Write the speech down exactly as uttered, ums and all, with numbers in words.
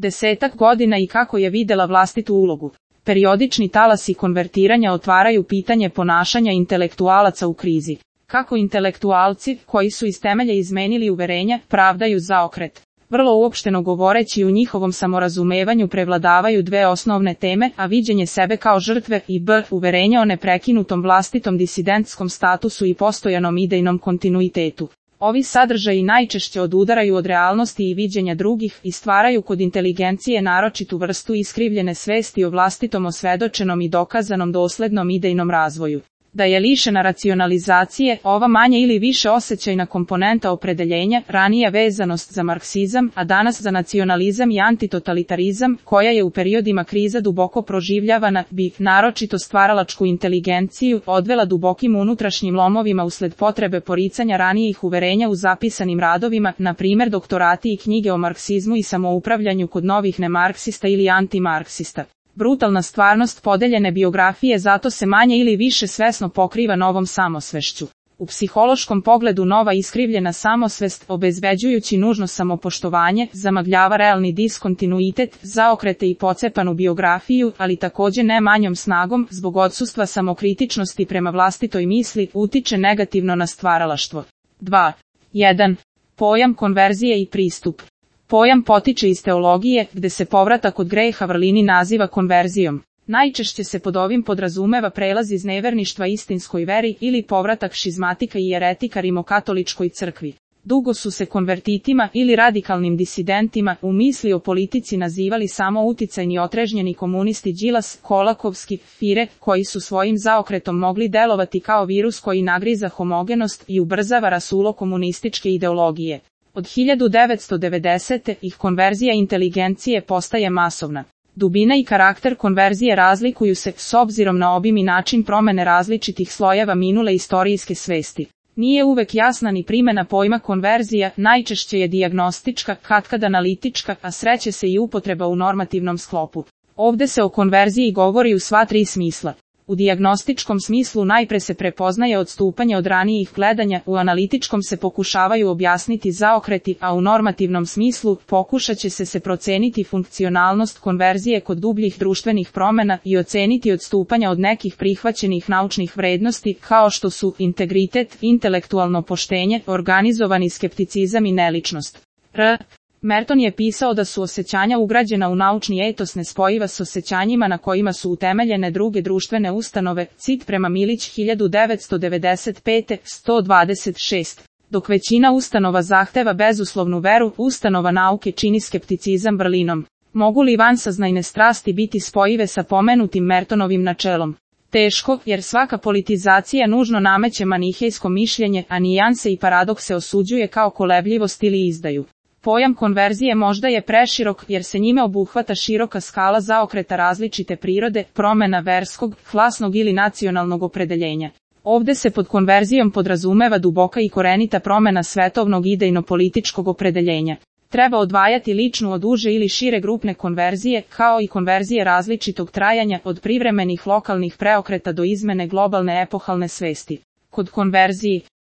desetak godina i kako je videla vlastitu ulogu. Periodični talasi konvertiranja otvaraju pitanje ponašanja intelektualaca u krizi. Kako intelektualci, koji su iz temelja izmenili uverenja, pravdaju zaokret. Vrlo uopšteno govoreći, u njihovom samorazumevanju prevladavaju dve osnovne teme, a viđenje sebe kao žrtve i b. uverenje o neprekinutom vlastitom disidentskom statusu i postojanom idejnom kontinuitetu. Ovi sadržaji najčešće odudaraju od realnosti i viđenja drugih i stvaraju kod inteligencije naročitu vrstu iskrivljene svesti o vlastitom osvedočenom i dokazanom doslednom idejnom razvoju. Da je lišena racionalizacije, ova manje ili više osjećajna komponenta opredeljenja, ranija vezanost za marksizam, a danas za nacionalizam i antitotalitarizam, koja je u periodima kriza duboko proživljavana, bi, naročito stvaralačku inteligenciju, odvela dubokim unutrašnjim lomovima usled potrebe poricanja ranijih uverenja u zapisanim radovima, na primjer doktorati i knjige o marksizmu i samoupravljanju kod novih nemarksista ili antimarksista. Brutalna stvarnost podeljene biografije zato se manje ili više svesno pokriva novom samosvešću. U psihološkom pogledu nova iskrivljena samosvest, obezbeđujući nužno samopoštovanje, zamagljava realni diskontinuitet, zaokrete i pocepanu biografiju, ali također ne manjom snagom, zbog odsustva samokritičnosti prema vlastitoj misli, utiče negativno na stvaralaštvo. dva. jedan. Pojam konverzije i pristup. Pojam potiče iz teologije, gde se povratak od greha vrlini naziva konverzijom. Najčešće se pod ovim podrazumeva prelaz iz neverništva istinskoj veri ili povratak šizmatika i jeretika rimokatoličkoj crkvi. Dugo su se konvertitima ili radikalnim disidentima u misli o politici nazivali samo uticajni otrežnjeni komunisti Đilas, Kolakovski, Fire, koji su svojim zaokretom mogli delovati kao virus koji nagriza homogenost i ubrzava rasulo komunističke ideologije. Od hiljadu devetsto devedesete ih konverzija inteligencije postaje masovna. Dubina i karakter konverzije razlikuju se s obzirom na obim i način promene različitih slojeva minule istorijske svesti. Nije uvek jasna ni primjena pojma konverzija, najčešće je dijagnostička, katkad analitička, a sreće se i upotreba u normativnom sklopu. Ovde se o konverziji govori u sva tri smisla. U dijagnostičkom smislu najpre se prepoznaje odstupanje od ranijih gledanja, u analitičkom se pokušavaju objasniti zaokreti, a u normativnom smislu pokušat će se se proceniti funkcionalnost konverzije kod dubljih društvenih promjena i oceniti odstupanja od nekih prihvaćenih naučnih vrednosti, kao što su integritet, intelektualno poštenje, organizovani skepticizam i neličnost. R. Merton je pisao da su osjećanja ugrađena u naučni etos nespojiva s osjećanjima na kojima su utemeljene druge društvene ustanove, cit prema Milić hiljadu devetsto devedeset pete, sto dvadeset šest. Dok većina ustanova zahteva bezuslovnu veru, ustanova nauke čini skepticizam vrlinom. Mogu li vansaznajne strasti biti spojive sa pomenutim Mertonovim načelom? Teško, jer svaka politizacija nužno nameće manihejsko mišljenje, a nijanse i paradokse osuđuje kao kolebljivost ili izdaju. Pojam konverzije možda je preširok, jer se njime obuhvata široka skala zaokreta različite prirode, promjena verskog, klasnog ili nacionalnog opredeljenja. Ovde se pod konverzijom podrazumeva duboka i korenita promjena svetovnog idejno-političkog opredeljenja. Treba odvajati ličnu od uže ili šire grupne konverzije, kao i konverzije različitog trajanja, od privremenih lokalnih preokreta do izmene globalne epohalne svesti. Kod konverziji